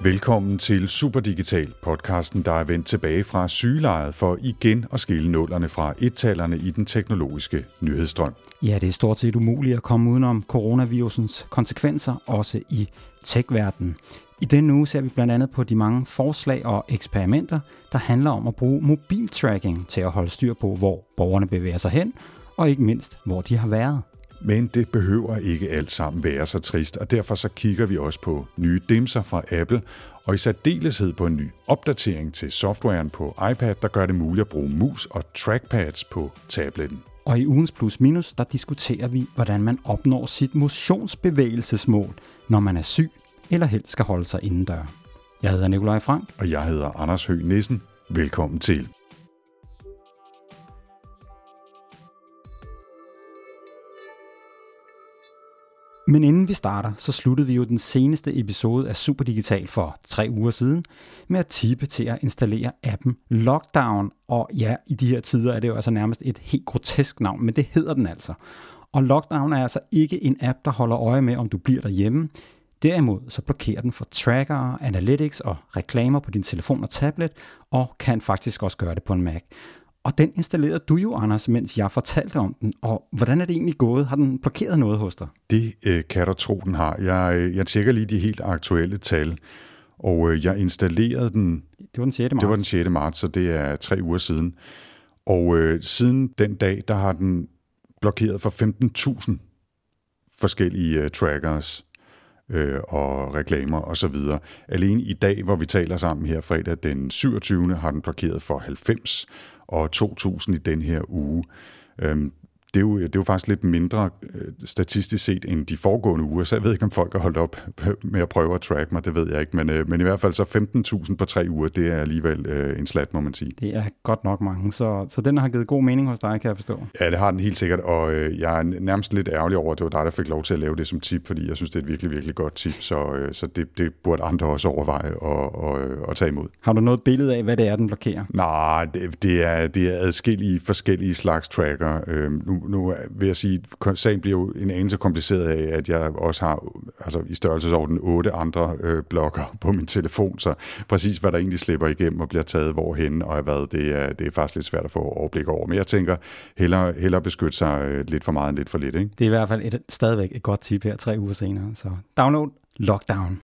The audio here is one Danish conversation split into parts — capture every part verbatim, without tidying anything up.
Velkommen til Superdigital, podcasten, der er vendt tilbage fra sygelejet for igen at skille nullerne fra et-tallerne i den teknologiske nyhedsstrøm. Ja, det er stort set umuligt at komme udenom coronavirusens konsekvenser, også i tech-verdenen. I denne uge ser vi blandt andet på de mange forslag og eksperimenter, der handler om at bruge mobiltracking til at holde styr på, hvor borgerne bevæger sig hen, og ikke mindst, hvor de har været. Men det behøver ikke alt sammen være så trist, og derfor så kigger vi også på nye dimser fra Apple, og i særdeleshed på en ny opdatering til softwaren på iPad, der gør det muligt at bruge mus og trackpads på tabletten. Og i ugens plus minus, der diskuterer vi, hvordan man opnår sit motionsbevægelsesmål, når man er syg eller helst skal holde sig indendør. Jeg hedder Nikolaj Frank. Og jeg hedder Anders Høgh Nissen. Velkommen til. Men inden vi starter, så sluttede vi jo den seneste episode af Superdigital for tre uger siden med at tippe til at installere appen Lockdown. Og ja, i de her tider er det jo altså nærmest et helt grotesk navn, men det hedder den altså. Og Lockdown er altså ikke en app, der holder øje med, om du bliver derhjemme. Derimod så blokerer den for trackere, analytics og reklamer på din telefon og tablet, og kan faktisk også gøre det på en Mac. Og den installerede du jo, Anders, mens jeg fortalte om den. Og hvordan er det egentlig gået? Har den blokeret noget hos dig? Det øh, kan du tro, den har. Jeg, jeg tjekker lige de helt aktuelle tal, og øh, jeg installerede den... Det var den sjette marts. Det var den sjette marts, så det er tre uger siden. Og øh, siden den dag, der har den blokeret for femten tusind forskellige øh, trackers øh, og reklamer osv. Alene i dag, hvor vi taler sammen her fredag den syvogtyvende, har den blokeret for halvfems og to tusind i den her uge. Øhm, det, er jo, det er jo faktisk lidt mindre øh, statistisk set end de foregående uger, så jeg ved ikke, om folk har holdt op med at prøve at track mig, det ved jeg ikke, men, øh, men i hvert fald så femten tusind på tre uger, det er alligevel øh, en slat, må man sige. Det er godt nok mange, så, så den har givet god mening hos dig, kan jeg forstå. Ja, det har den helt sikkert, og øh, jeg er nærmest lidt ærgerlig over, at det var dig, der fik lov til at lave det som tip, fordi jeg synes, det er et virkelig, virkelig godt tip, så, øh, så det, det burde andre også overveje at, og, at tage imod. Har du noget billede af, hvad det er, den blokerer? Nej, det, det, er, det er adskillige forskellige slags tracker. Øh, nu, nu vil jeg sige, at sagen bliver jo en anelse kompliceret af, at jeg også har altså, i størrelsesorden otte andre øh, blokker på min telefon, så præcis hvad der egentlig slipper igennem og bliver taget hvorhen og hvad, det er, det er faktisk lidt svært at få overblik over. Men jeg tænker, hellere, hellere beskytte sig øh, lidt for meget end lidt for lidt. Ikke? Det er i hvert fald et, stadigvæk et godt tip her tre uger senere, så download Lockdown.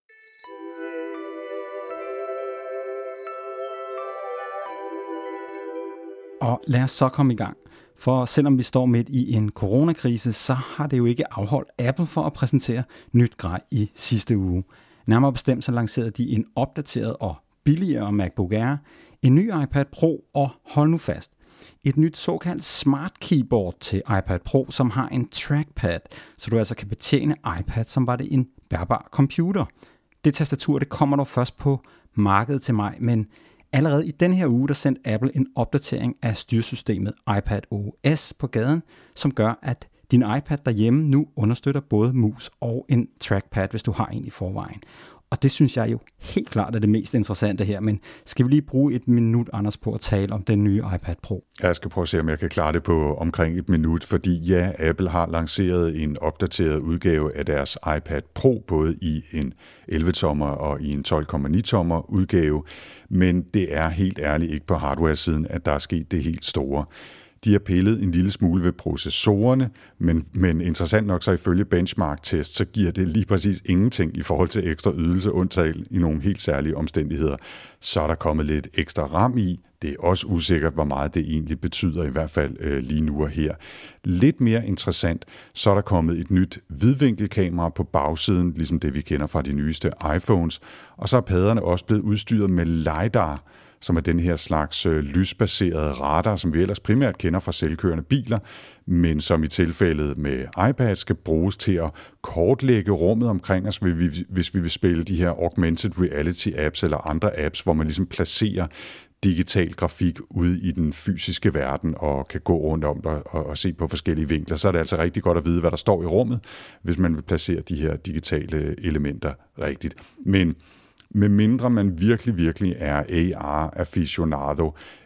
Og lad os så komme i gang. For selvom vi står midt i en coronakrise, så har det jo ikke afholdt Apple for at præsentere nyt grej i sidste uge. Nærmere bestemt så lancerede de en opdateret og billigere MacBook Air, en ny iPad Pro og hold nu fast, et nyt såkaldt Smart Keyboard til iPad Pro, som har en trackpad, så du altså kan betjene iPad, som var det en bærbar computer. Det tastatur, det kommer dog først på markedet til maj, men allerede i den her uge, der sendte Apple en opdatering af styrsystemet iPadOS på gaden, som gør, at din iPad derhjemme nu understøtter både mus og en trackpad, hvis du har en i forvejen. Og det synes jeg jo helt klart er det mest interessante her, men skal vi lige bruge et minut, Anders, på at tale om den nye iPad Pro? Jeg skal prøve at se, om jeg kan klare det på omkring et minut, fordi ja, Apple har lanceret en opdateret udgave af deres iPad Pro, både i en elleve tommer og i en tolv komma ni tommer udgave, men det er helt ærligt ikke på hardware-siden, at der er sket det helt store. De har pillet en lille smule ved processorerne, men, men interessant nok så ifølge benchmark-test, så giver det lige præcis ingenting i forhold til ekstra ydelse, undtagen i nogle helt særlige omstændigheder. Så er der kommet lidt ekstra RAM i. Det er også usikkert, hvor meget det egentlig betyder, i hvert fald øh, lige nu og her. Lidt mere interessant, så er der kommet et nyt vidvinkelkamera på bagsiden, ligesom det vi kender fra de nyeste iPhones, og så er padderne også blevet udstyret med LiDAR, som er den her slags øh, lysbaserede radar, som vi ellers primært kender fra selvkørende biler, men som i tilfældet med iPad skal bruges til at kortlægge rummet omkring os, hvis vi vil spille de her augmented reality apps eller andre apps, hvor man ligesom placerer digital grafik ude i den fysiske verden og kan gå rundt om og, og, og se på forskellige vinkler. Så er det altså rigtig godt at vide, hvad der står i rummet, hvis man vil placere de her digitale elementer rigtigt. Men med mindre man virkelig, virkelig er A R-aficionado,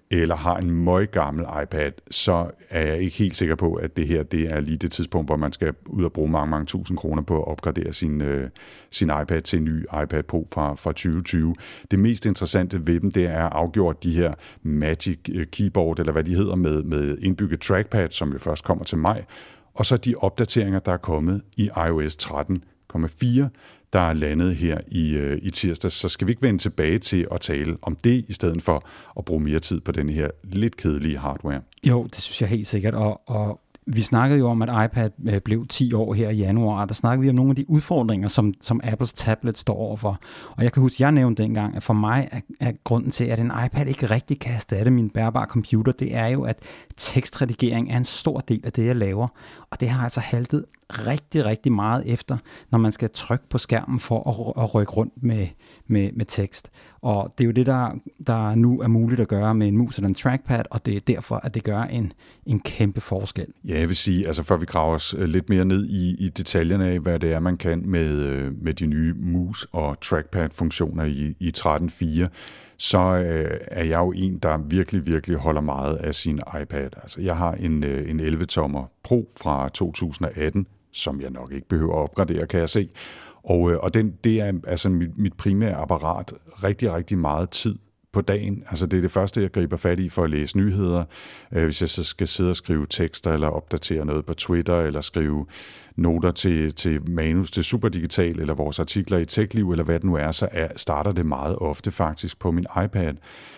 eller har en møggammel iPad, så er jeg ikke helt sikker på, at det her det er lige det tidspunkt, hvor man skal ud og bruge mange, mange tusind kroner på at opgradere sin, øh, sin iPad til en ny iPad Pro fra, fra tyve tyve. Det mest interessante ved dem, det er afgjort de her Magic Keyboard, eller hvad de hedder, med, med indbygget trackpad, som jo først kommer til maj, og så de opdateringer, der er kommet i i O S tretten komma fire, der er landet her i, øh, i tirsdag. Så skal vi ikke vende tilbage til at tale om det, i stedet for at bruge mere tid på den her lidt kedelige hardware? Jo, det synes jeg helt sikkert, og, og vi snakkede jo om, at iPad blev ti år her i januar, og der snakkede vi om nogle af de udfordringer, som, som Apples tablet står overfor. Og jeg kan huske, jeg nævnte dengang, at for mig er, er grunden til, at en iPad ikke rigtig kan erstatte min bærbare computer, det er jo, at tekstredigering er en stor del af det, jeg laver. Og det har altså haltet rigtig, rigtig meget efter, når man skal trykke på skærmen for at, at rykke rundt med, med, med tekst. Og det er jo det, der, der nu er muligt at gøre med en mus eller en trackpad, og det er derfor, at det gør en, en kæmpe forskel. Ja, jeg vil sige, altså før vi graver os lidt mere ned i, i detaljerne af, hvad det er, man kan med, med de nye mus- og trackpad-funktioner i, i tretten punkt fire, så øh, er jeg jo en, der virkelig, virkelig holder meget af sin iPad. Altså, jeg har en, øh, en elleve tommer Pro fra to tusind atten, som jeg nok ikke behøver at opgradere, kan jeg se. Og, øh, og den, det er altså mit, mit primære apparat rigtig, rigtig meget tid på dagen. Altså det er det første, jeg griber fat i for at læse nyheder. Øh, hvis jeg så skal sidde og skrive tekster, eller opdatere noget på Twitter, eller skrive noter til, til manus til Superdigital, eller vores artikler i TechLiv, eller hvad det nu er, så er, starter det meget ofte faktisk på min iPad.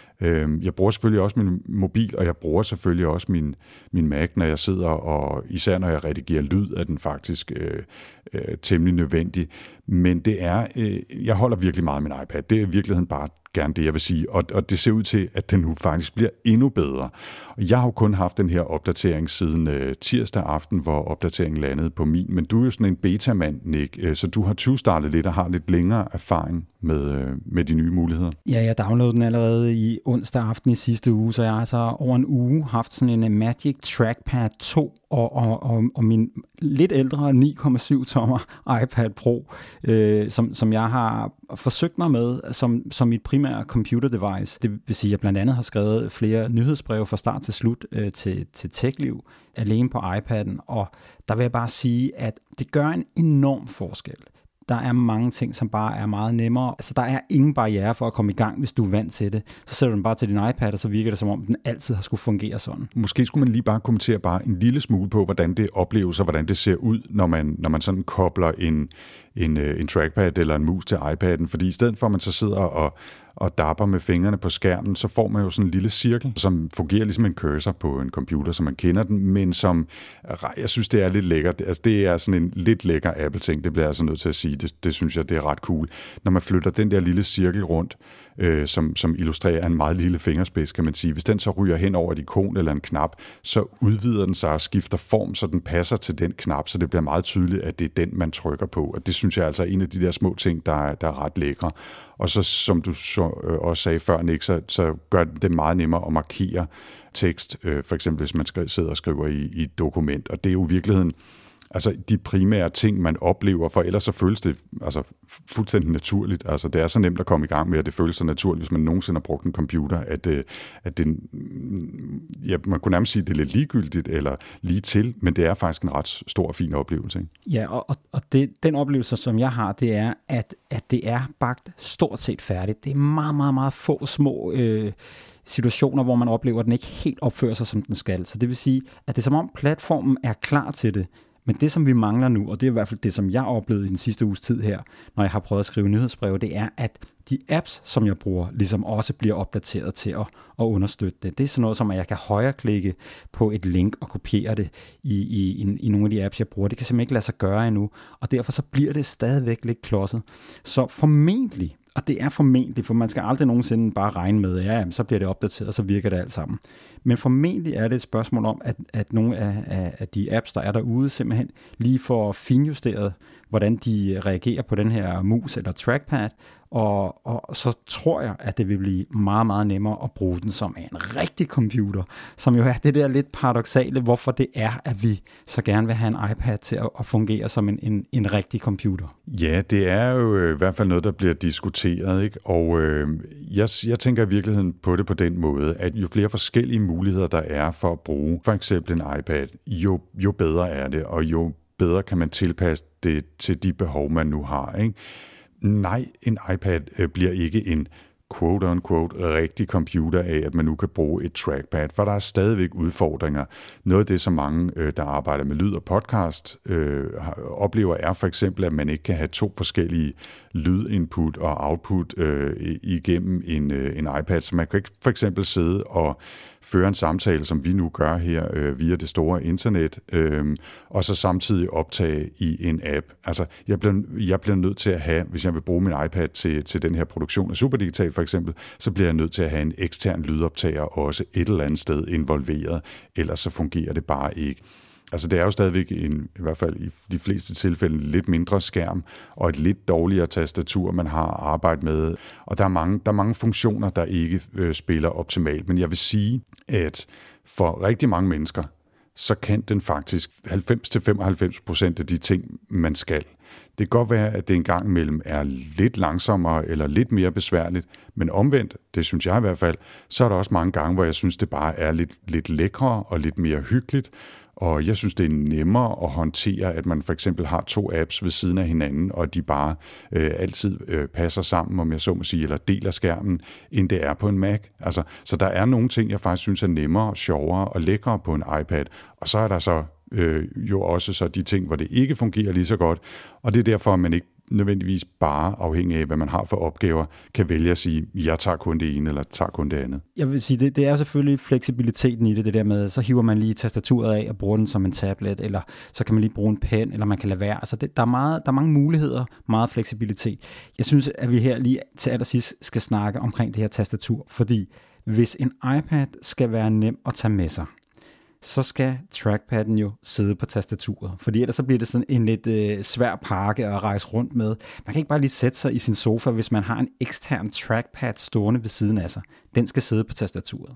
Jeg bruger selvfølgelig også min mobil, og jeg bruger selvfølgelig også min, min Mac, når jeg sidder, og især når jeg redigerer lyd, er den faktisk øh, øh, temmelig nødvendig. Men det er, øh, jeg holder virkelig meget af min iPad. Det er i virkeligheden bare gerne det, jeg vil sige. Og, og det ser ud til, at den nu faktisk bliver endnu bedre. Og jeg har jo kun haft den her opdatering siden øh, tirsdag aften, hvor opdateringen landede på min. Men du er jo sådan en beta-mand, Nick, øh, så du har tyve-startet lidt og har lidt længere erfaring med, øh, med de nye muligheder. Ja, jeg downloadede den allerede i onsdag aften i sidste uge, så jeg har altså over en uge haft sådan en Magic Trackpad to og, og, og, og min lidt ældre ni komma syv tommer iPad Pro, øh, som, som jeg har forsøgt mig med som, som mit primære computer device. Det vil sige, at jeg blandt andet har skrevet flere nyhedsbreve fra start til slut øh, til, til TechLiv alene på iPad'en, og der vil jeg bare sige, at det gør en enorm forskel. Der er mange ting, som bare er meget nemmere. Altså, der er ingen barriere for at komme i gang, hvis du er vant til det. Så sætter du den bare til din iPad, og så virker det, som om den altid har skulle fungere sådan. Måske skulle man lige bare kommentere bare en lille smule på, hvordan det opleves, og hvordan det ser ud, når man, når man sådan kobler en, en, en trackpad eller en mus til iPad'en. Fordi i stedet for, at man så sidder og og dapper med fingrene på skærmen, så får man jo sådan en lille cirkel, som fungerer ligesom en cursor på en computer, som man kender den, men som, jeg synes, det er lidt lækkert. Altså, det er sådan en lidt lækker Apple-ting, det bliver jeg altså nødt til at sige. Det, det synes jeg, det er ret cool. Når man flytter den der lille cirkel rundt, øh, som, som illustrerer en meget lille fingerspids, kan man sige. Hvis den så ryger hen over et ikon eller en knap, så udvider den sig og skifter form, så den passer til den knap, så det bliver meget tydeligt, at det er den, man trykker på. Og det synes jeg altså er en af de der små ting, der er, der er ret lækre. Og så, som du så, øh, også sagde før, Nick, så, så gør det meget nemmere at markere tekst, øh, for eksempel hvis man skal, sidder og skriver i, i et dokument. Og det er jo i virkeligheden altså de primære ting, man oplever, for ellers så føles det altså, fuldstændig naturligt. Altså, det er så nemt at komme i gang med, at det føles så naturligt, hvis man nogensinde har brugt en computer, at, at det, ja, man kunne nærmest sige, at det er lidt ligegyldigt eller lige til, men det er faktisk en ret stor og fin oplevelse. Ikke? Ja, og, og det, den oplevelse, som jeg har, det er, at, at det er bagt stort set færdigt. Det er meget, meget, meget få små øh, situationer, hvor man oplever, at den ikke helt opfører sig, som den skal. Så det vil sige, at det er som om platformen er klar til det. Men det, som vi mangler nu, og det er i hvert fald det, som jeg oplevede i den sidste uges tid her, når jeg har prøvet at skrive nyhedsbreve, det er, at de apps, som jeg bruger, ligesom også bliver opdateret til at, at understøtte det. Det er sådan noget som, at jeg kan højreklikke på et link og kopiere det i, i, i, i nogle af de apps, jeg bruger. Det kan simpelthen ikke lade sig gøre endnu, og derfor så bliver det stadigvæk lidt klodset. Så formentlig, og det er formentlig, for man skal aldrig nogensinde bare regne med, ja, jamen, så bliver det opdateret, og så virker det alt sammen. Men formentlig er det et spørgsmål om, at, at nogle af, af, af de apps, der er derude, simpelthen lige får finjusteret, hvordan de reagerer på den her mus eller trackpad, Og, og så tror jeg, at det vil blive meget, meget nemmere at bruge den som en rigtig computer, som jo er det der lidt paradoksale, hvorfor det er, at vi så gerne vil have en iPad til at, at fungere som en, en, en rigtig computer. Ja, det er jo i hvert fald noget, der bliver diskuteret, ikke? Og øh, jeg, jeg tænker i virkeligheden på det på den måde, at jo flere forskellige muligheder der er for at bruge for eksempel en iPad, jo, jo bedre er det, og jo bedre kan man tilpasse det til de behov, man nu har, ikke? Nej, en iPad øh, bliver ikke en quote-unquote rigtig computer af, at man nu kan bruge et trackpad, for der er stadigvæk udfordringer. Noget af det, som mange, øh, der arbejder med lyd og podcast, øh, oplever, er for eksempel, at man ikke kan have to forskellige lydinput og output øh, igennem en, øh, en iPad, så man kan ikke for eksempel sidde og føre en samtale, som vi nu gør her øh, via det store internet, øh, og så samtidig optage i en app. Altså, jeg bliver, jeg bliver nødt til at have, hvis jeg vil bruge min iPad til, til den her produktion af Superdigital for eksempel, så bliver jeg nødt til at have en ekstern lydoptager også et eller andet sted involveret, ellers så fungerer det bare ikke. Altså det er jo stadigvæk en, i hvert fald i de fleste tilfælde, en lidt mindre skærm og et lidt dårligere tastatur, man har arbejdet med. Og der er mange, der er mange funktioner, der ikke øh, spiller optimalt. Men jeg vil sige, at for rigtig mange mennesker, så kan den faktisk halvfems til femoghalvfems procent af de ting, man skal. Det kan godt være, at det engang imellem er lidt langsommere eller lidt mere besværligt, men omvendt, det synes jeg i hvert fald, så er der også mange gange, hvor jeg synes, det bare er lidt, lidt lækrere og lidt mere hyggeligt. Og jeg synes, det er nemmere at håndtere, at man for eksempel har to apps ved siden af hinanden, og de bare øh, altid øh, passer sammen, om jeg så må sige, eller deler skærmen, end det er på en Mac. Altså, så der er nogle ting, jeg faktisk synes er nemmere, sjovere og lækrere på en iPad. Og så er der så øh, jo også så de ting, hvor det ikke fungerer lige så godt. Og det er derfor, at man ikke nødvendigvis bare afhængig af, hvad man har for opgaver, kan vælge at sige, jeg tager kun det ene, eller tager kun det andet. Jeg vil sige, det, det er selvfølgelig fleksibiliteten i det, det der med, så hiver man lige tastaturet af og bruger den som en tablet, eller så kan man lige bruge en pen, eller man kan lade være. Altså det, der, er meget, der er mange muligheder, meget fleksibilitet. Jeg synes, at vi her lige til allersidst skal snakke omkring det her tastatur, fordi hvis en iPad skal være nem at tage med sig, så skal trackpadden jo sidde på tastaturet. Fordi ellers så bliver det sådan en lidt øh, svær pakke at rejse rundt med. Man kan ikke bare lige sætte sig i sin sofa, hvis man har en ekstern trackpad stående ved siden af sig. Den skal sidde på tastaturet.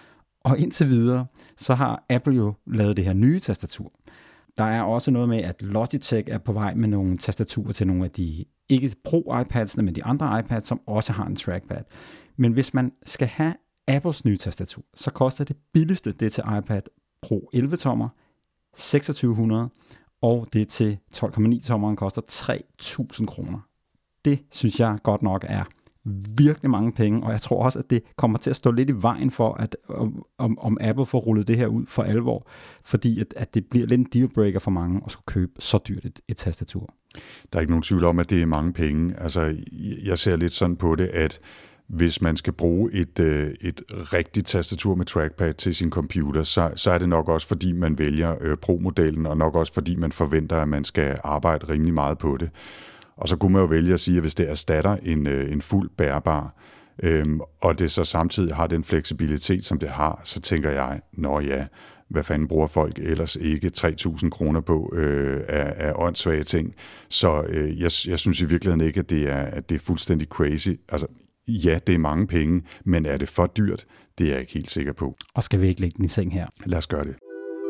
Og indtil videre, så har Apple jo lavet det her nye tastatur. Der er også noget med, at Logitech er på vej med nogle tastaturer til nogle af de, ikke Pro-iPads'ene, men de andre iPads, som også har en trackpad. Men hvis man skal have Apples nye tastatur, så koster det billigste, det til iPad Pro elleve tommer, seksogtyve hundrede, og det til tolv komma ni tommeren koster tre tusind kroner. Det synes jeg godt nok er virkelig mange penge, og jeg tror også, at det kommer til at stå lidt i vejen for, at om, om Apple får rullet det her ud for alvor, fordi at, at det bliver lidt en dealbreaker for mange at skulle købe så dyrt et, et tastatur. Der er ikke nogen tvivl om, at det er mange penge. Altså, jeg ser lidt sådan på det, at hvis man skal bruge et, øh, et rigtigt tastatur med trackpad til sin computer, så, så er det nok også, fordi man vælger øh, Pro-modellen, og nok også, fordi man forventer, at man skal arbejde rimelig meget på det. Og så kunne man jo vælge at sige, at hvis det erstatter en, øh, en fuld bærbar, øh, og det så samtidig har den fleksibilitet, som det har, så tænker jeg, nå ja, hvad fanden bruger folk ellers ikke tre tusind kroner på øh, af, af åndssvage ting. Så øh, jeg, jeg synes i virkeligheden ikke, at det er, at det er fuldstændig crazy. Altså, ja, det er mange penge, men er det for dyrt? Det er jeg ikke helt sikker på. Og skal vi ikke lægge den i seng her? Lad os gøre det.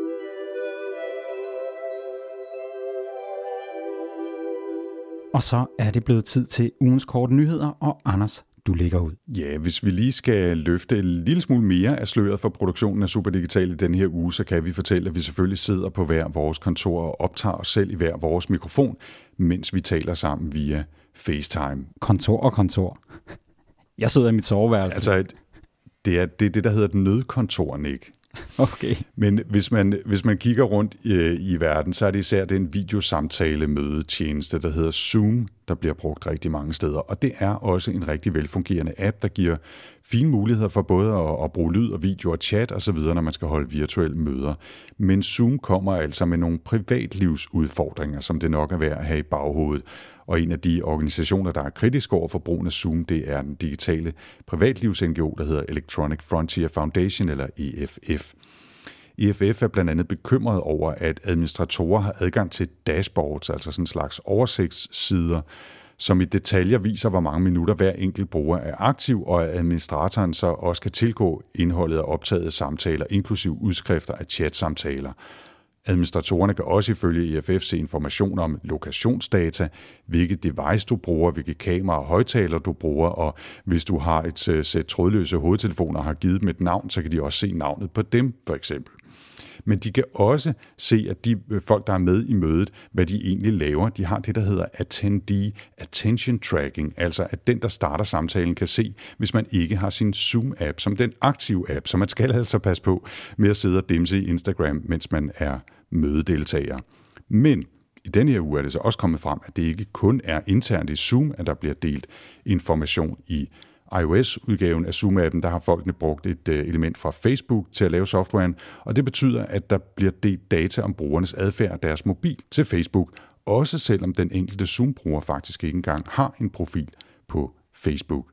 Og så er det blevet tid til ugens korte nyheder, og Anders, du lægger ud. Ja, hvis vi lige skal løfte en lille smule mere af sløret for produktionen af Superdigital i den her uge, så kan vi fortælle, at vi selvfølgelig sidder på hver vores kontor og optager os selv i hver vores mikrofon, mens vi taler sammen via FaceTime. Kontor og kontor. Jeg sidder i mit soveværelse. Altså, det er det, det der hedder et nødkontor, Nick. Okay. Men hvis man, hvis man kigger rundt i, i verden, så er det især den videosamtale-mødetjeneste, der hedder Zoom, der bliver brugt rigtig mange steder. Og det er også en rigtig velfungerende app, der giver fine muligheder for både at, at bruge lyd og video og chat osv., når man skal holde virtuelle møder. Men Zoom kommer altså med nogle privatlivsudfordringer, som det nok er værd at have i baghovedet. Og en af de organisationer, der er kritiske over for brugen af Zoom, det er den digitale privatlivs-N G O, der hedder Electronic Frontier Foundation, eller E F F. E F F er blandt andet bekymret over, at administratorer har adgang til dashboards, altså sådan en slags oversigtssider, som i detaljer viser, hvor mange minutter hver enkelt bruger er aktiv, og at administratoren så også kan tilgå indholdet af optagede samtaler, inklusiv udskrifter af chatsamtaler. Administratorerne kan også ifølge E F F se informationer om lokationsdata, hvilket device du bruger, hvilke kamera og højtaler du bruger, og hvis du har et sæt trådløse hovedtelefoner og har givet dem et navn, så kan de også se navnet på dem, for eksempel. Men de kan også se, at de folk, der er med i mødet, hvad de egentlig laver, de har det, der hedder attendee attention tracking, altså at den, der starter samtalen, kan se, hvis man ikke har sin Zoom-app som den aktive app, så man skal altså passe på med at sidde og dimse i Instagram, mens man er mødedeltager. Men i denne her uge er det så også kommet frem, at det ikke kun er internt i Zoom, at der bliver delt information i iOS-udgaven af Zoom-appen. Der har folkene brugt et element fra Facebook til at lave softwaren, og det betyder, at der bliver delt data om brugernes adfærd af deres mobil til Facebook, også selvom den enkelte Zoom-bruger faktisk ikke engang har en profil på Facebook.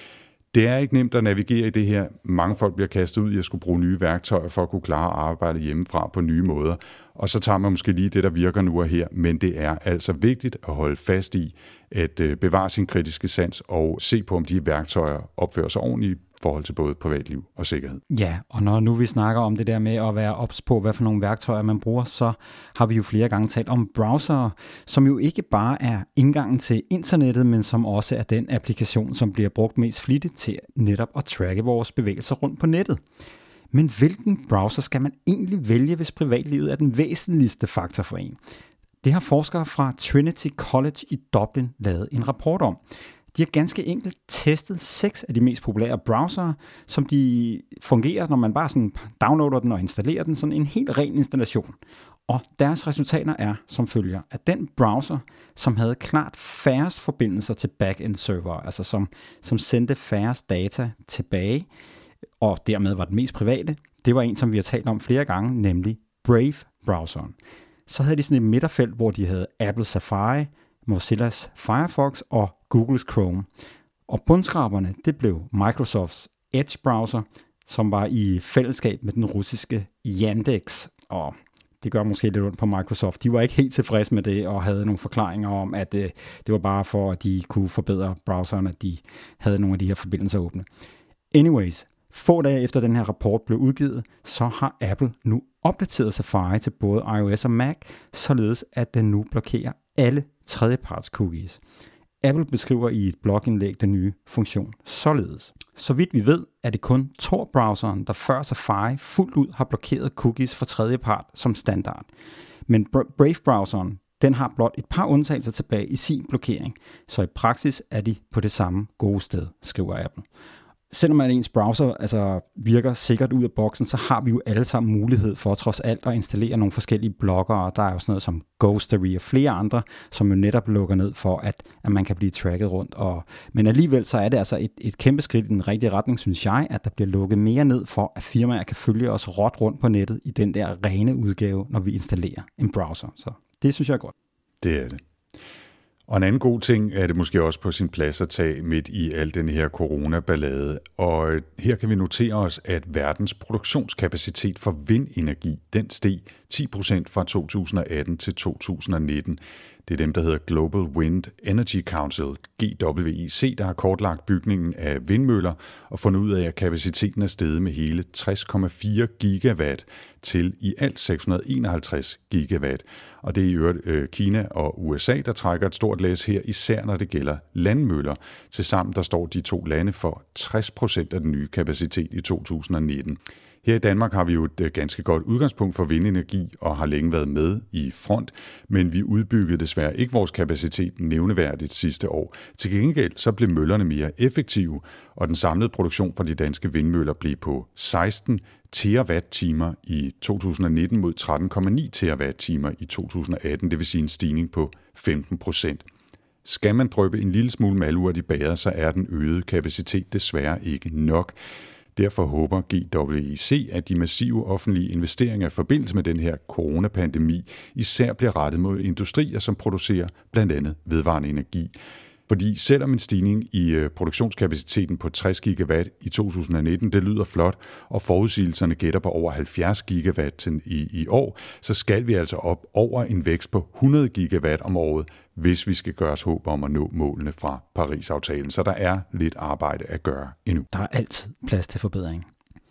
Det er ikke nemt at navigere i det her. Mange folk bliver kastet ud i at skulle bruge nye værktøjer for at kunne klare arbejdet hjemmefra på nye måder. Og så tager man måske lige det, der virker nu og her, men det er altså vigtigt at holde fast i at bevare sin kritiske sans og se på, om de værktøjer opfører sig ordentligt i forhold til både privatliv og sikkerhed. Ja, og når nu vi snakker om det der med at være ops på, hvad for nogle værktøjer man bruger, så har vi jo flere gange talt om browsere, som jo ikke bare er indgangen til internettet, men som også er den applikation, som bliver brugt mest flittigt til netop at tracke vores bevægelser rundt på nettet. Men hvilken browser skal man egentlig vælge, hvis privatlivet er den væsentligste faktor for en? Det har forskere fra Trinity College i Dublin lavet en rapport om. De har ganske enkelt testet seks af de mest populære browsere, som de fungerer, når man bare sådan downloader den og installerer den, sådan en helt ren installation. Og deres resultater er som følger, at den browser, som havde klart færrest forbindelser til backend server, altså som, som sendte færrest data tilbage, og dermed var den mest private, det var en, som vi har talt om flere gange, nemlig Brave-browseren. Så havde de sådan et midterfelt, hvor de havde Apple Safari, Mozillas Firefox og Googles Chrome. Og bundskraberne, det blev Microsofts Edge-browser, som var i fællesskab med den russiske Yandex. Og det gør måske lidt ondt på Microsoft. De var ikke helt tilfredse med det og havde nogle forklaringer om, at øh, det var bare for, at de kunne forbedre browseren, at de havde nogle af de her forbindelser åbne. Anyways, få dage efter den her rapport blev udgivet, så har Apple nu opdateret Safari til både iOS og Mac, således at den nu blokerer alle tredjeparts cookies. Apple beskriver i et blogindlæg den nye funktion således. Så vidt vi ved, er det kun Tor-browseren, der før Safari fuldt ud har blokeret cookies for tredjepart som standard. Men Brave-browseren, den har blot et par undtagelser tilbage i sin blokering, så i praksis er de på det samme gode sted, skriver Apple. Selvom at ens browser altså, virker sikkert ud af boksen, så har vi jo alle sammen mulighed for trods alt at installere nogle forskellige bloggere. Der er jo sådan noget som Ghostery og flere andre, som jo netop lukker ned for, at, at man kan blive tracket rundt. Og, men alligevel så er det altså et, et kæmpe skridt i den rigtige retning, synes jeg, at der bliver lukket mere ned for, at firmaer kan følge os råt rundt på nettet i den der rene udgave, når vi installerer en browser. Så det synes jeg er godt. Det er det. Og en anden god ting er det måske også på sin plads at tage midt i al den her coronaballade. Og her kan vi notere os, at verdens produktionskapacitet for vindenergi, den steg ti procent fra to tusind og atten til to tusind og nitten. Det er dem, der hedder Global Wind Energy Council, G W I C, der har kortlagt bygningen af vindmøller og fundet ud af, at kapaciteten er steget med hele tres komma fire gigawatt til i alt seks hundrede og enoghalvtreds gigawatt. Og det er i øvrigt øh, Kina og U S A, der trækker et stort læs her, især når det gælder landmøller. Tilsammen der står de to lande for tres procent af den nye kapacitet i to tusind og nitten. Her i Danmark har vi jo et ganske godt udgangspunkt for vindenergi og har længe været med i front, men vi udbyggede desværre ikke vores kapacitet nævneværdigt sidste år. Til gengæld så blev møllerne mere effektive, og den samlede produktion fra de danske vindmøller blev på seksten terawatt-timer i to tusind og nitten mod tretten komma ni terawatt-timer i to tusind og atten, det vil sige en stigning på femten procent. Skal man dryppe en lille smule malurt i bæret, så er den øgede kapacitet desværre ikke nok. Derfor håber G W I C, at de massive offentlige investeringer i forbindelse med den her coronapandemi især bliver rettet mod industrier, som producerer blandt andet vedvarende energi. Fordi selvom en stigning i produktionskapaciteten på tres gigawatt i to tusind nitten, det lyder flot, og forudsigelserne gætter på over halvfjerds gigawatt til i, i år, så skal vi altså op over en vækst på hundrede gigawatt om året, hvis vi skal gøre os håb om at nå målene fra Paris-aftalen. Så der er lidt arbejde at gøre endnu. Der er altid plads til forbedring.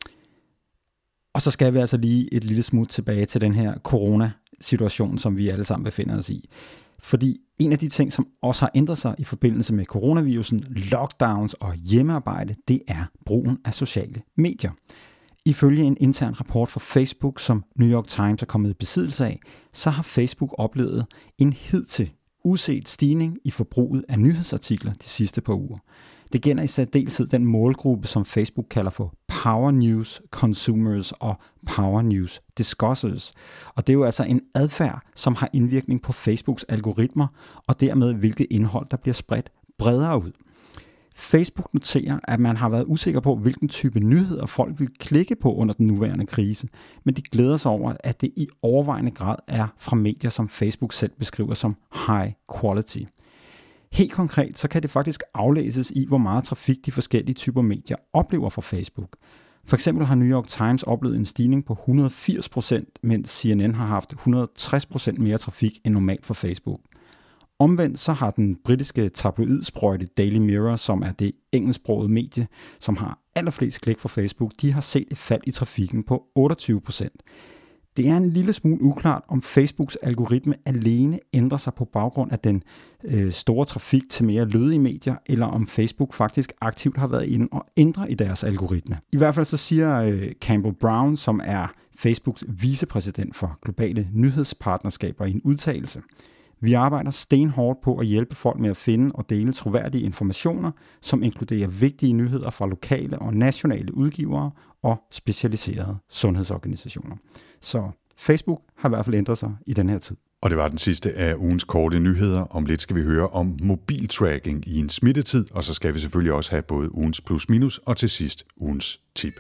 Og så skal vi altså lige et lille smut tilbage til den her corona-situation, som vi alle sammen befinder os i. Fordi en af de ting, som også har ændret sig i forbindelse med coronavirusen, lockdowns og hjemmearbejde, det er brugen af sociale medier. Ifølge en intern rapport fra Facebook, som New York Times er kommet i besiddelse af, så har Facebook oplevet en hidtil uset stigning i forbruget af nyhedsartikler de sidste par uger. Det gælder i særdeleshed den målgruppe, som Facebook kalder for Power News Consumers og Power News Discussers. Og det er jo altså en adfærd, som har indvirkning på Facebooks algoritmer, og dermed hvilket indhold, der bliver spredt bredere ud. Facebook noterer, at man har været usikker på, hvilken type nyheder folk vil klikke på under den nuværende krise, men de glæder sig over, at det i overvejende grad er fra medier, som Facebook selv beskriver som high quality. Helt konkret, så kan det faktisk aflæses i, hvor meget trafik de forskellige typer medier oplever fra Facebook. For eksempel har New York Times oplevet en stigning på et hundrede og firs procent, mens C N N har haft et hundrede og tres procent mere trafik end normalt for Facebook. Omvendt så har den britiske tabloidsprøjte Daily Mirror, som er det engelsksprogede medie, som har allerflest klik fra Facebook, de har set et fald i trafikken på otteogtyve procent. Det er en lille smule uklart, om Facebooks algoritme alene ændrer sig på baggrund af den øh, store trafik til mere lødige medier, eller om Facebook faktisk aktivt har været inde og ændre i deres algoritme. I hvert fald så siger øh, Campbell Brown, som er Facebooks vicepræsident for globale nyhedspartnerskaber, i en udtalelse: Vi arbejder stenhårdt på at hjælpe folk med at finde og dele troværdige informationer, som inkluderer vigtige nyheder fra lokale og nationale udgivere og specialiserede sundhedsorganisationer. Så Facebook har i hvert fald ændret sig i den her tid. Og det var den sidste af ugens korte nyheder. Om lidt skal vi høre om mobiltracking i en smittetid, og så skal vi selvfølgelig også have både ugens plus minus og til sidst ugens tip.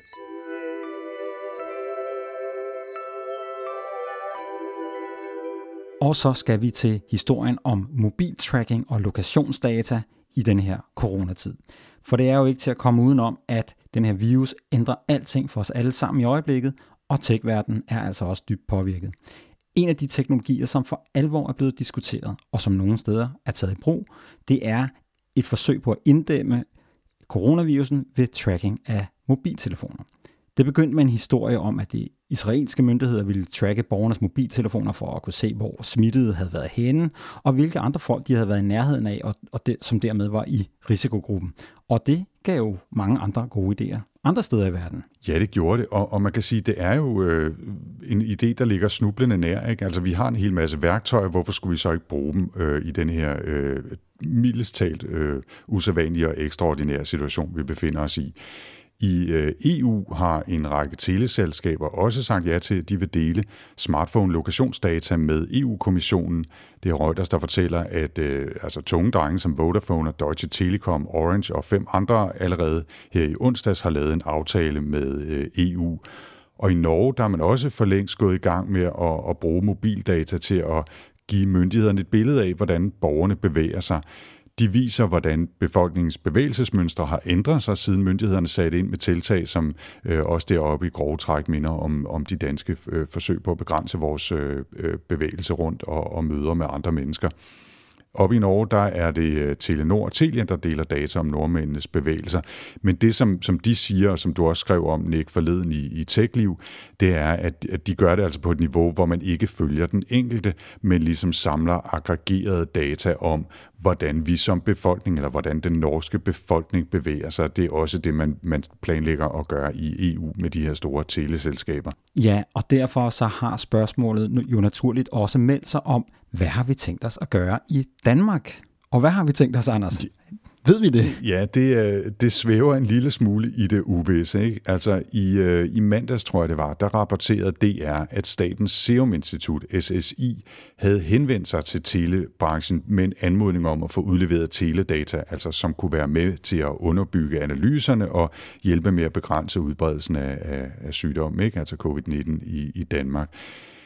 Og så skal vi til historien om mobiltracking og lokationsdata i den her coronatid. For det er jo ikke til at komme udenom, at den her virus ændrer alting for os alle sammen i øjeblikket, og tech-verdenen er altså også dybt påvirket. En af de teknologier, som for alvor er blevet diskuteret, og som nogle steder er taget i brug, det er et forsøg på at inddæmme coronavirusen ved tracking af mobiltelefoner. Det begyndte med en historie om, at de israelske myndigheder ville tracke borgernes mobiltelefoner for at kunne se, hvor smittede havde været henne, og hvilke andre folk de havde været i nærheden af, og, og det, som dermed var i risikogruppen. Og det gav jo mange andre gode idéer andre steder i verden. Ja, det gjorde det, og, og man kan sige, det er jo øh, en idé, der ligger snublende nær, ikke? Altså, vi har en hel masse værktøjer, hvorfor skulle vi så ikke bruge dem øh, i den her øh, mildest talt øh, usædvanlige og ekstraordinære situation, vi befinder os i. I E U har en række teleselskaber også sagt ja til, at de vil dele smartphone-lokationsdata med E U-kommissionen. Det er Reuters, der fortæller, at øh, altså, tunge drenge som Vodafone og Deutsche Telekom, Orange og fem andre allerede her i onsdags har lavet en aftale med øh, E U. Og i Norge der er man også for længst gået i gang med at, at bruge mobildata til at give myndighederne et billede af, hvordan borgerne bevæger sig. De viser, hvordan befolkningens bevægelsesmønstre har ændret sig, siden myndighederne satte ind med tiltag, som øh, også deroppe i grove træk minder om, om de danske øh, forsøg på at begrænse vores øh, bevægelse rundt og, og møder med andre mennesker. Oppe i Norge, der er det Telenor og Telia, der deler data om nordmændenes bevægelser. Men det, som, som de siger, og som du også skrev om, Nick, forleden i, i TechLiv, det er, at, at de gør det altså på et niveau, hvor man ikke følger den enkelte, men ligesom samler aggregerede data om, hvordan vi som befolkning, eller hvordan den norske befolkning bevæger sig. Det er også det, man, man planlægger at gøre i E U med de her store teleselskaber. Ja, og derfor så har spørgsmålet jo naturligt også meldt sig om, hvad har vi tænkt os at gøre i Danmark? Og hvad har vi tænkt os, Anders? Ved vi det? Ja, det, det svæver en lille smule i det uvisse, ikke? Altså i, i mandags, tror jeg det var, der rapporterede D R, at Statens Serum Institut, S S I, havde henvendt sig til telebranchen med en anmodning om at få udleveret teledata, altså som kunne være med til at underbygge analyserne og hjælpe med at begrænse udbredelsen af, af, af sygdom, ikke? Altså covid nitten i, i Danmark.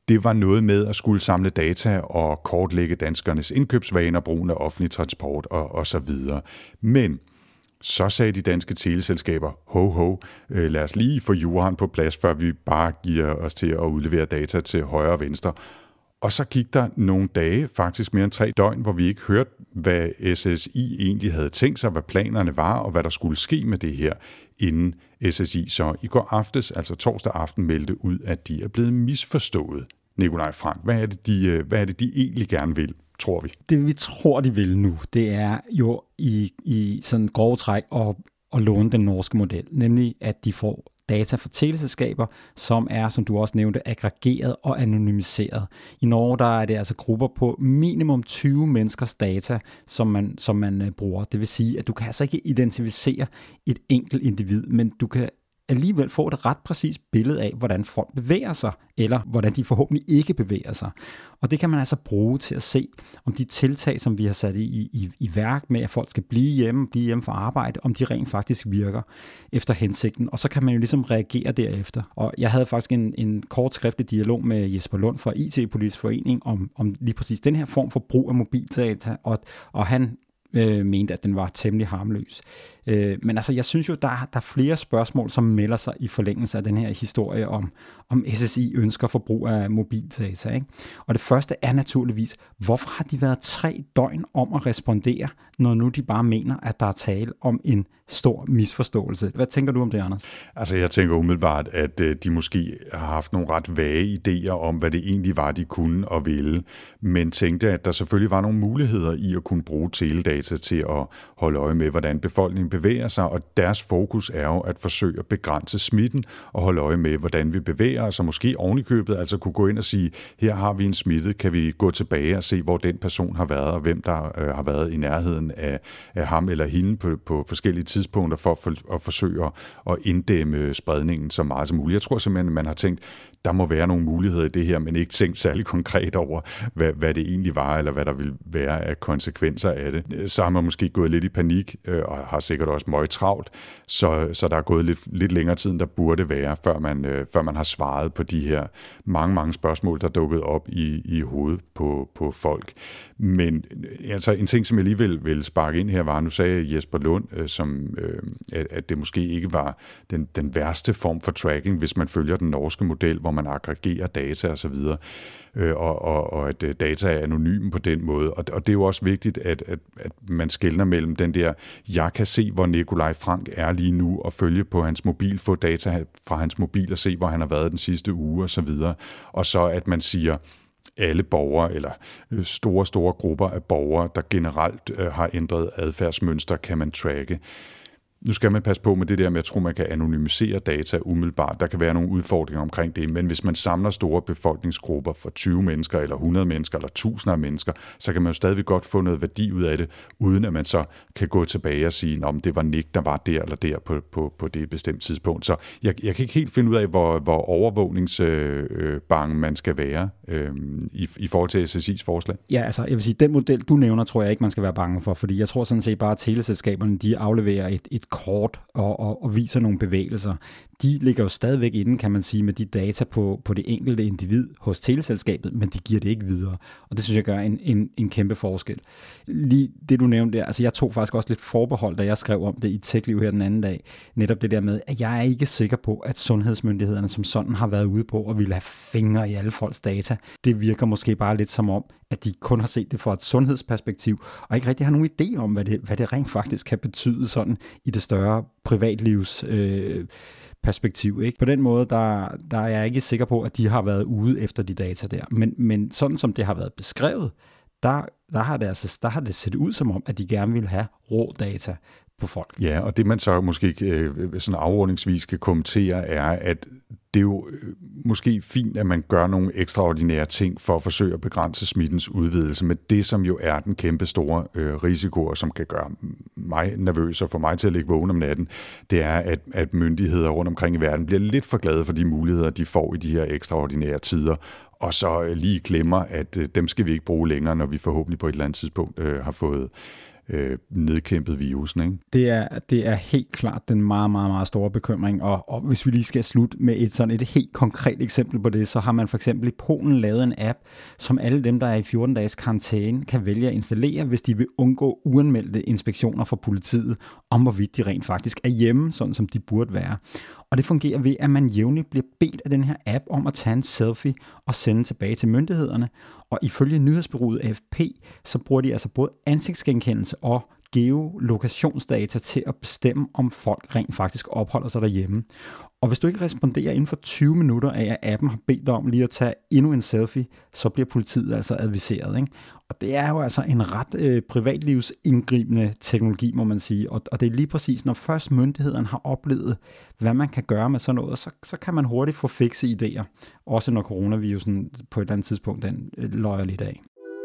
det var noget med at skulle samle data og kortlægge danskernes indkøbsvaner, brugen af offentlig transport og, og så videre. Men så sagde de danske teleselskaber, ho ho, øh, lad os lige få juraen på plads, før vi bare giver os til at udlevere data til højre og venstre. Og så gik der nogle dage, faktisk mere end tre døgn, hvor vi ikke hørte, hvad S S I egentlig havde tænkt sig, hvad planerne var, og hvad der skulle ske med det her, inden S S I så i går aftes, altså torsdag aften, meldte ud, at de er blevet misforstået. Nikolaj Frank, hvad er det, de, hvad er det, de egentlig gerne vil, tror vi? Det, vi tror, de vil nu, det er jo i, i sådan grove træk at, at låne den norske model, nemlig at de får data fra teleselskaber, som er, som du også nævnte, aggregeret og anonymiseret. I Norge der er det altså grupper på minimum tyve menneskers data, som man, som man uh, bruger. Det vil sige, at du kan altså ikke identificere et enkelt individ, men du kan alligevel få et ret præcist billede af, hvordan folk bevæger sig, eller hvordan de forhåbentlig ikke bevæger sig. Og det kan man altså bruge til at se, om de tiltag, som vi har sat i, i, i værk med, at folk skal blive hjemme, blive hjemme fra arbejde, om de rent faktisk virker efter hensigten. Og så kan man jo ligesom reagere derefter. Og jeg havde faktisk en, en kort skriftlig dialog med Jesper Lund fra I T-Politisk Forening om, om lige præcis den her form for brug af mobildata, og, og han øh, mente, at den var temmelig harmløs. Øh, men altså, jeg synes jo, der, der er flere spørgsmål, som melder sig i forlængelse af den her historie om, om S S I ønsker for brug af mobildata, ikke? Og det første er naturligvis, hvorfor har de været tre døgn om at respondere, når nu de bare mener, at der er tale om en stor misforståelse? Hvad tænker du om det, Anders? Altså, jeg tænker umiddelbart, at de måske har haft nogle ret vage idéer om, hvad det egentlig var, de kunne og ville, men tænkte, at der selvfølgelig var nogle muligheder i at kunne bruge teledata til at holde øje med, hvordan befolkningen bevæger sig, og deres fokus er jo at forsøge at begrænse smitten og holde øje med, hvordan vi bevæger os, og måske ovenikøbet altså kunne gå ind og sige, her har vi en smittet, kan vi gå tilbage og se, hvor den person har været, og hvem der øh, har været i nærheden af, af ham eller hende på, på forskellige tidspunkter for, for at forsøge at inddæmme spredningen så meget som muligt. Jeg tror simpelthen, at man har tænkt, der må være nogle muligheder i det her, men ikke tænkt særlig konkret over, hvad, hvad det egentlig var, eller hvad der vil være af konsekvenser af det. Så har man måske gået lidt i panik, øh, og har sikkert også møg travlt, så, så der er gået lidt, lidt længere tid, end der burde være, før man, øh, før man har svaret på de her mange, mange spørgsmål, der dukkede op i, i hovedet på, på folk. Men altså, en ting, som jeg lige vil, vil sparke ind her, var, nu sagde Jesper Lund, øh, som, øh, at, at det måske ikke var den, den værste form for tracking, hvis man følger den norske model, hvor man aggregerer data osv., øh, og, og, og at data er anonyme på den måde. Og, og det er jo også vigtigt, at, at, at man skelner mellem den der, jeg kan se, hvor Nikolaj Frank er lige nu, og følge på hans mobil, få data fra hans mobil og se, hvor han har været den sidste uge osv., og så at man siger, alle borgere, eller store, store grupper af borgere, der generelt øh, har ændret adfærdsmønster, kan man tracke. Nu skal man passe på med det der med, at jeg tror, man kan anonymisere data umiddelbart. Der kan være nogle udfordringer omkring det, men hvis man samler store befolkningsgrupper for tyve mennesker, eller hundrede mennesker, eller tusinder af mennesker, så kan man jo stadigvæk godt få noget værdi ud af det, uden at man så kan gå tilbage og sige, at det var Nick, der var der eller der på, på, på det bestemte tidspunkt. Så jeg, jeg kan ikke helt finde ud af, hvor, hvor overvågningsbange øh, man skal være øh, i, i forhold til S S I's forslag. Ja, altså jeg vil sige, den model, du nævner, tror jeg ikke, man skal være bange for, fordi jeg tror sådan set bare, at teleselskaberne, de afleverer et, et kort og, og, og viser nogle bevægelser. De ligger jo stadigvæk inde, kan man sige, med de data på, på det enkelte individ hos teleselskabet, men de giver det ikke videre. Og det synes jeg gør en, en, en kæmpe forskel. Lige det, du nævnte der, altså jeg tog faktisk også lidt forbehold, da jeg skrev om det i TechLiv her den anden dag. Netop det der med, at jeg er ikke sikker på, at sundhedsmyndighederne som sådan har været ude på og ville have fingre i alle folks data. Det virker måske bare lidt som om, at de kun har set det fra et sundhedsperspektiv, og ikke rigtig har nogen idé om, hvad det, hvad det rent faktisk kan betyde sådan i det større privatlivs øh, perspektiv. Ikke? På den måde, der, der er jeg ikke sikker på, at de har været ude efter de data der. Men, men sådan som det har været beskrevet, der, der, har det altså, der har det set ud som om, at de gerne vil have rå data på folk. Ja, og det man så måske øh, sådan afrundingsvis kan kommentere, er, at det er jo måske fint, at man gør nogle ekstraordinære ting for at forsøge at begrænse smittens udvidelse, men det, som jo er den kæmpe store øh, risiko, og som kan gøre mig nervøs og få mig til at ligge vågen om natten, det er, at, at myndigheder rundt omkring i verden bliver lidt for glade for de muligheder, de får i de her ekstraordinære tider, og så lige glemmer, at øh, dem skal vi ikke bruge længere, når vi forhåbentlig på et eller andet tidspunkt øh, har fået øh, nedkæmpet virusen, ikke? Det er, det er helt klart den meget, meget, meget store bekymring, og, og hvis vi lige skal slutte med et sådan et helt konkret eksempel på det, så har man for eksempel i Polen lavet en app, som alle dem, der er i fjorten dages karantæne, kan vælge at installere, hvis de vil undgå uanmeldte inspektioner fra politiet, om hvorvidt de rent faktisk er hjemme, sådan som de burde være. Og det fungerer ved, at man jævnligt bliver bedt af den her app om at tage en selfie og sende tilbage til myndighederne. Og ifølge nyhedsbureauet A F P, så bruger de altså både ansigtsgenkendelse og geolokationsdata til at bestemme, om folk rent faktisk opholder sig derhjemme. Og hvis du ikke responderer inden for tyve minutter af, at appen har bedt dig om lige at tage endnu en selfie, så bliver politiet altså adviseret, ikke? Og det er jo altså en ret øh, privatlivsindgribende teknologi, må man sige. Og, og det er lige præcis, når først myndighederne har oplevet, hvad man kan gøre med sådan noget, så, så kan man hurtigt få fikse idéer. Også når coronavirusen på et eller andet tidspunkt, den øh, løjer lidt af.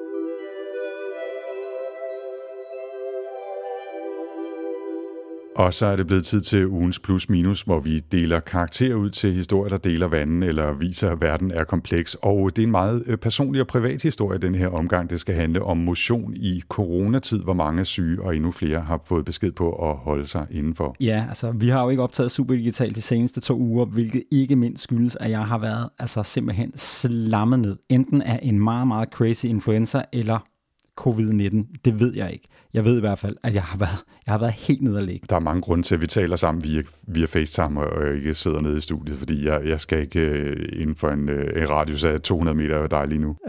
Og så er det blevet tid til ugens plus minus, hvor vi deler karakter ud til historier, der deler vandet eller viser, at verden er kompleks. Og det er en meget personlig og privat historie, den her omgang. Det skal handle om motion i coronatid, hvor mange er syge, og endnu flere har fået besked på at holde sig indenfor. Ja, altså vi har jo ikke optaget Superdigital de seneste to uger, hvilket ikke mindst skyldes, at jeg har været altså simpelthen slammet ned. Enten af en meget, meget crazy influenza, eller covid nitten, det ved jeg ikke. Jeg ved i hvert fald, at jeg har været, jeg har været helt nede at ligge. Der er mange grunde til, at vi taler sammen via, via FaceTime, og jeg ikke sidder nede i studiet, fordi jeg, jeg skal ikke øh, inden for en, øh, en radius af to hundrede meter af dig lige nu.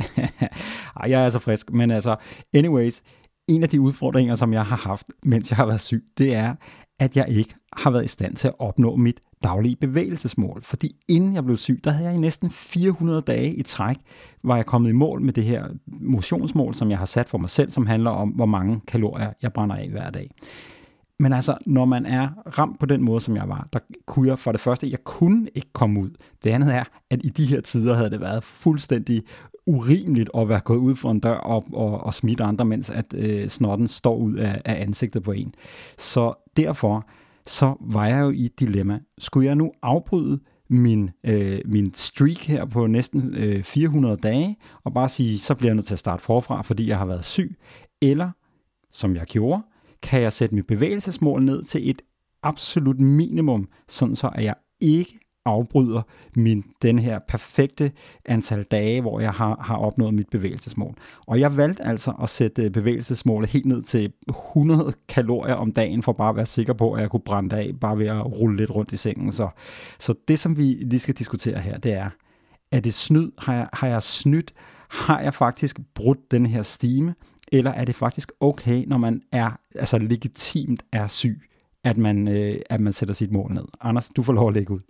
Ej, jeg er så frisk, men altså, anyways, en af de udfordringer, som jeg har haft, mens jeg har været syg, det er, at jeg ikke har været i stand til at opnå mit daglige bevægelsesmål. Fordi inden jeg blev syg, der havde jeg i næsten fire hundrede dage i træk, var jeg kommet i mål med det her motionsmål, som jeg har sat for mig selv, som handler om, hvor mange kalorier jeg brænder af hver dag. Men altså, når man er ramt på den måde, som jeg var, der kunne jeg for det første, jeg kunne ikke komme ud. Det andet er, at i de her tider havde det været fuldstændig urimeligt at være gået ud for en dør og, og, og smitte andre, mens at øh, snotten står ud af, af ansigtet på en. Så derfor så var jeg jo i et dilemma. Skulle jeg nu afbryde min, øh, min streak her på næsten øh, fire hundrede dage, og bare sige, så bliver jeg nødt til at starte forfra, fordi jeg har været syg, eller, som jeg gjorde, kan jeg sætte mit bevægelsesmål ned til et absolut minimum, sådan så at jeg ikke afbryder min, den her perfekte antal dage, hvor jeg har, har opnået mit bevægelsesmål. Og jeg valgte altså at sætte bevægelsesmålet helt ned til hundrede kalorier om dagen, for bare at være sikker på, at jeg kunne brænde af, bare ved at rulle lidt rundt i sengen. Så, så det, som vi lige skal diskutere her, det er, er det snyd? Har jeg, har jeg snydt? Har jeg faktisk brudt den her stime? Eller er det faktisk okay, når man er altså legitimt er syg, at man, øh, at man sætter sit mål ned? Anders, du får lov at lægge ud.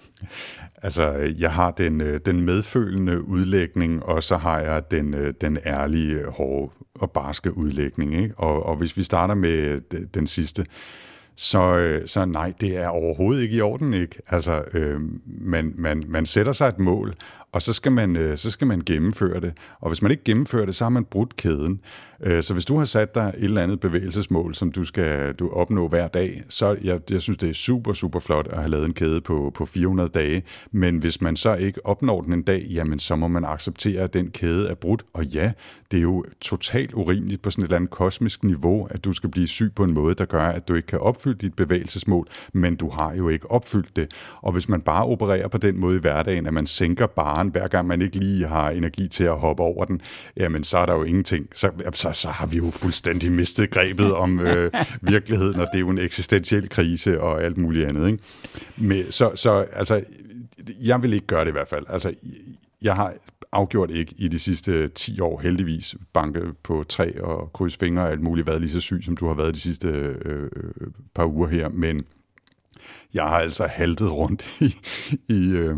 Altså, jeg har den, den medfølende udlægning, og så har jeg den, den ærlige, hårde og barske udlægning, ikke? Og, og hvis vi starter med den sidste, så, så nej, det er overhovedet ikke i orden, ikke? Altså, øh, man, man, man sætter sig et mål, og så skal, man, så skal man gennemføre det. Og hvis man ikke gennemfører det, så har man brudt kæden. Så hvis du har sat dig et eller andet bevægelsesmål, som du skal du opnå hver dag, så jeg, jeg synes, det er super, super flot at have lavet en kæde på, på fire hundrede dage. Men hvis man så ikke opnår den en dag, jamen så må man acceptere, at den kæde er brudt. Og ja, det er jo totalt urimeligt på sådan et eller andet kosmisk niveau, at du skal blive syg på en måde, der gør, at du ikke kan opfylde dit bevægelsesmål, men du har jo ikke opfyldt det. Og hvis man bare opererer på den måde i hverdagen, at man sænker barren, hver gang man ikke lige har energi til at hoppe over den, jamen så er der jo ingenting. Så, så, så har vi jo fuldstændig mistet grebet om øh, virkeligheden, og det er jo en eksistentiel krise og alt muligt andet, ikke? Men, så, så altså, jeg vil ikke gøre det i hvert fald. Altså, jeg har afgjort ikke i de sidste ti år heldigvis banke på træ og krydse fingre og alt muligt været lige så syg, som du har været de sidste øh, par uger her, men jeg har altså haltet rundt i, i øh,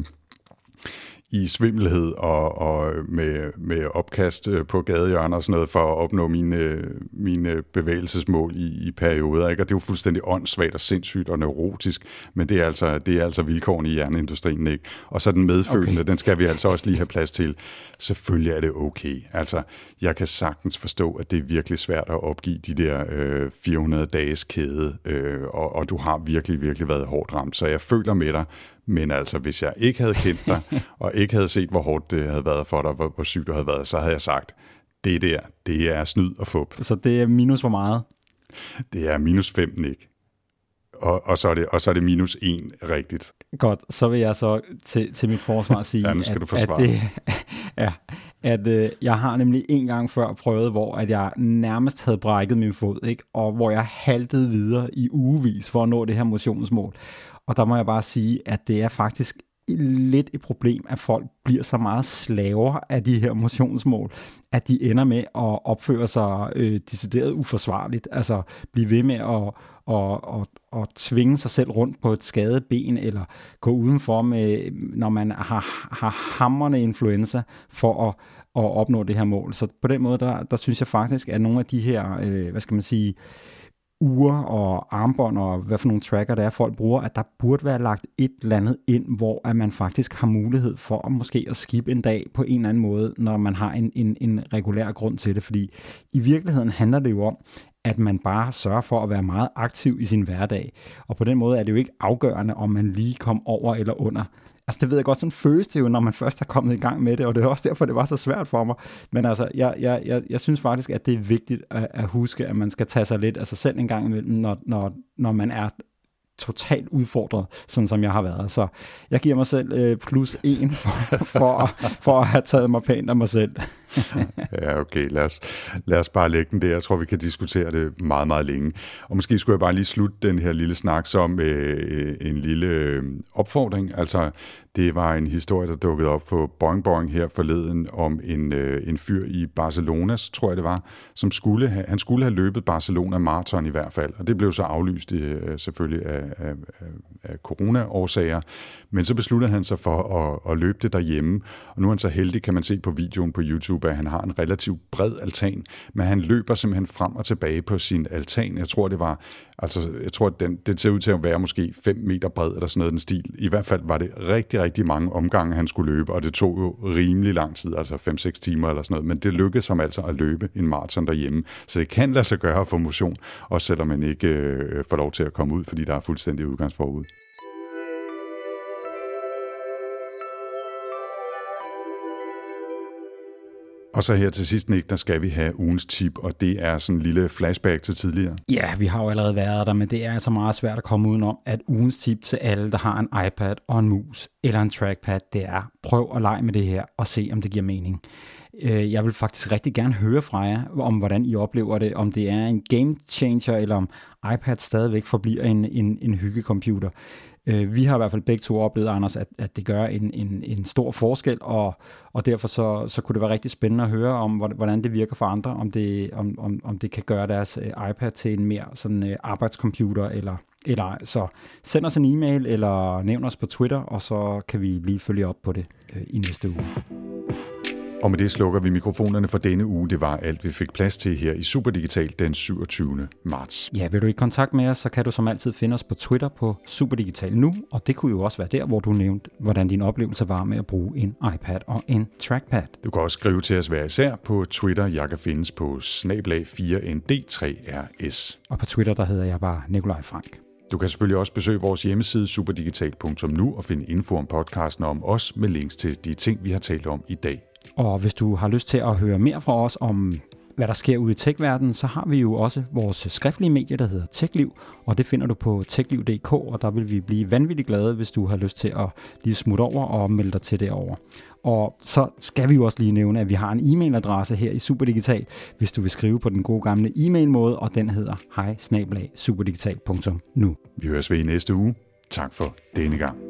i svimmelhed og, og med, med opkast på gadehjørner og sådan noget for at opnå mine, mine bevægelsesmål i, i perioder. Ikke? Og det er jo fuldstændig åndssvagt og sindssygt og neurotisk, men det er altså, det er altså vilkårene i jernindustrien, ikke? Og så den medfølende, okay. Den skal vi altså også lige have plads til. Selvfølgelig er det okay. Altså, jeg kan sagtens forstå, at det er virkelig svært at opgive de der øh, fire hundrede dages kæde, øh, og, og du har virkelig, virkelig været hårdt ramt. Så jeg føler med dig. Men altså, hvis jeg ikke havde kendt dig, og ikke havde set, hvor hårdt det havde været for dig, hvor, hvor sygt du havde været, så havde jeg sagt, det der, det er snyd og fup. Så det er minus hvor meget? Det er minus fem, Nick. Og, og, så er det, og så er det minus en rigtigt. Godt, så vil jeg så til, til mit forsvar sige, ja, nu skal at, du forsvare. at, det, ja, at øh, jeg har nemlig en gang før prøvet, hvor at jeg nærmest havde brækket min fod, ikke? Og hvor jeg haltede videre i ugevis for at nå det her motionsmål. Og der må jeg bare sige, at det er faktisk lidt et problem, at folk bliver så meget slaver af de her motionsmål, at de ender med at opføre sig øh, decideret uforsvarligt. Altså blive ved med at og, og, og tvinge sig selv rundt på et skadet ben, eller gå udenfor, med, når man har, har hamrende influenza, for at, at opnå det her mål. Så på den måde, der, der synes jeg faktisk, at nogle af de her, øh, hvad skal man sige, ure og armbånd og hvad for nogle tracker der er, folk bruger, at der burde være lagt et eller andet ind, hvor at man faktisk har mulighed for at måske at skippe en dag på en eller anden måde, når man har en, en, en regulær grund til det. Fordi i virkeligheden handler det jo om, at man bare sørger for at være meget aktiv i sin hverdag. Og på den måde er det jo ikke afgørende, om man lige kom over eller under. Altså det ved jeg godt, sådan føles det jo, når man først er kommet i gang med det, og det er også derfor, det var så svært for mig. Men altså, jeg, jeg, jeg, jeg synes faktisk, at det er vigtigt at, at huske, at man skal tage sig lidt af sig selv en gang imellem, når, når, når man er totalt udfordret, sådan som jeg har været. Så jeg giver mig selv øh, plus en for, for, for at have taget mig pænt af mig selv. Ja, okay. Lad os, lad os bare lægge den der. Jeg tror, vi kan diskutere det meget, meget længe. Og måske skulle jeg bare lige slutte den her lille snak som øh, en lille øh, opfordring. Altså, det var en historie, der dukkede op på Boing Boing her forleden om en, øh, en fyr i Barcelonas, tror jeg det var, som skulle have, han skulle have løbet Barcelona Marathon i hvert fald. Og det blev så aflyst øh, selvfølgelig af, af, af corona-årsager. Men så besluttede han sig for at, at løbe det derhjemme. Og nu er han så heldig, kan man se på videoen på YouTube, at han har en relativt bred altan, men han løber simpelthen frem og tilbage på sin altan. Jeg tror, det var, altså, jeg tror, at den, det ser ud til at være måske fem meter bred eller sådan noget den stil. I hvert fald var det rigtig, rigtig mange omgange, han skulle løbe, og det tog jo rimelig lang tid, altså fem seks timer eller sådan noget, men det lykkedes ham altså at løbe en maraton derhjemme. Så det kan lade sig gøre at få motion, også selvom man ikke øh, får lov til at komme ud, fordi der er fuldstændig udgangsforbud. Og så her til sidst, Nick, der skal vi have ugens tip, og det er sådan en lille flashback til tidligere. Ja, vi har jo allerede været der, men det er altså meget svært at komme udenom, at ugens tip til alle, der har en iPad og en mus eller en trackpad, det er prøv at lege med det her og se, om det giver mening. Jeg vil faktisk rigtig gerne høre fra jer, om hvordan I oplever det, om det er en game changer, eller om iPad stadigvæk forbliver en, en, en hyggecomputer. Vi har i hvert fald begge to oplevet, Anders, at, at det gør en, en, en stor forskel, og, og derfor så, så kunne det være rigtig spændende at høre om, hvordan det virker for andre, om det, om, om, om det kan gøre deres iPad til en mere sådan arbejdscomputer, eller, eller ej. Så send os en e-mail, eller nævn os på Twitter, og så kan vi lige følge op på det øh, i næste uge. Og med det slukker vi mikrofonerne for denne uge. Det var alt, vi fik plads til her i Superdigital den syvogtyvende marts. Ja, vil du i kontakt med os, så kan du som altid finde os på Twitter på Superdigital nu, og det kunne jo også være der, hvor du nævnte, hvordan din oplevelse var med at bruge en iPad og en trackpad. Du kan også skrive til os hver især på Twitter. Jeg kan findes på snabel-a fire N D tre R S. Og på Twitter, der hedder jeg bare Nikolaj Frank. Du kan selvfølgelig også besøge vores hjemmeside superdigital punktum nu og finde info om podcasten og om os med links til de ting, vi har talt om i dag. Og hvis du har lyst til at høre mere fra os om, hvad der sker ude i tech-verdenen, så har vi jo også vores skriftlige medie, der hedder TechLiv, og det finder du på techliv punktum d k, og der vil vi blive vanvittigt glade, hvis du har lyst til at lige smutte over og melde dig til derovre. Og så skal vi jo også lige nævne, at vi har en e-mailadresse her i Superdigital, hvis du vil skrive på den gode gamle e-mailmåde, og den hedder hej snabel-a superdigital punktum nu. Vi høres ved i næste uge. Tak for denne gang.